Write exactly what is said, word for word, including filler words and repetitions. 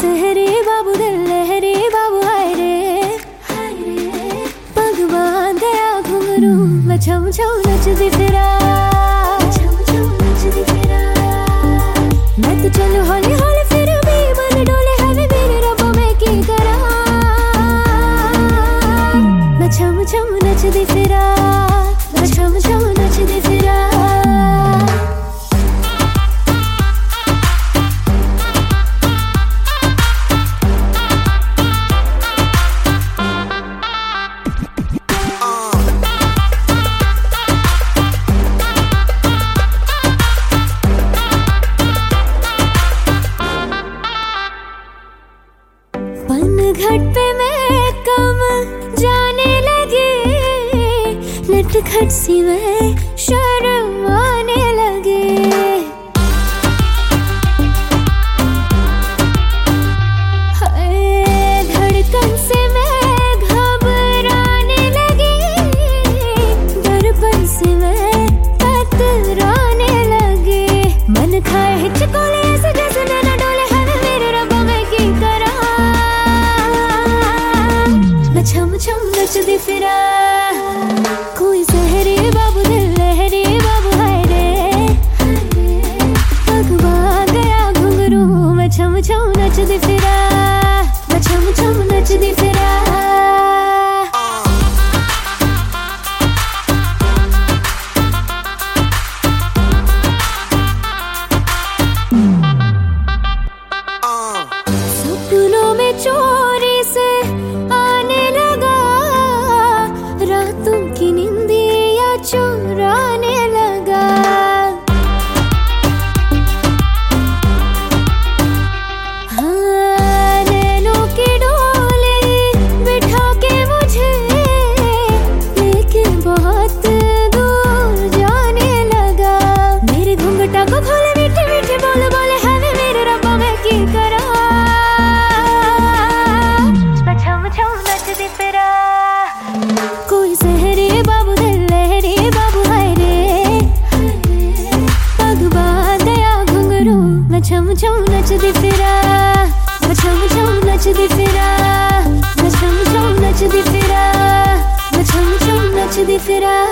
सहरे बाबू दिल लहरे बाबू हाय रे, भगवान दया घुंघरू मैं छम छम नचदी फिरा, छम छम नचदी फिरा। मैं तो चलूं हौली हौली फिर भी मन डोले है वे मेरे रब्बा मैं की करा। मैं छम छम नचदी फिरा, मैं छम छम नचदी फिरा। घट पे मैं कम जाने लगी, नटखट सी मैं शर्म आने लगी। धड़कन से मैं घबराने लगी, दर्पण से मैं कतराने लगी। मन खाए हिचकोले ऐसे जैसे नैना डोले है मेरे रब्बा मैं की करा। छम छम नचदी फिरा, कोई सहरे बाबू दिल लहरे बाबू हाय रे, भगवान गया घुंघरू मैं छम छम नचदी फिरा, मैं छम छम नचदी फिरा। सपनों में चोरी से चुराने लगा। हाँ, नैनों के डोले बिठा के मुझे लेकिन बहुत दूर जाने लगा। मेरे घूंघटा को खोले मीठे मीठे बोल बोले है वे मेरे रब्बा मैं की करा। मैं छम छम नचदी फिरा, कोई सहरे बाबू दिल लहरे बाबू हाय रे, भगवान दया घुंघरू मैं छम छम नचदी फिरा, मैं छम छम नचदी फिरा, मैं छम छम नचदी फिरा, मैं छम छम नचदी फिरा।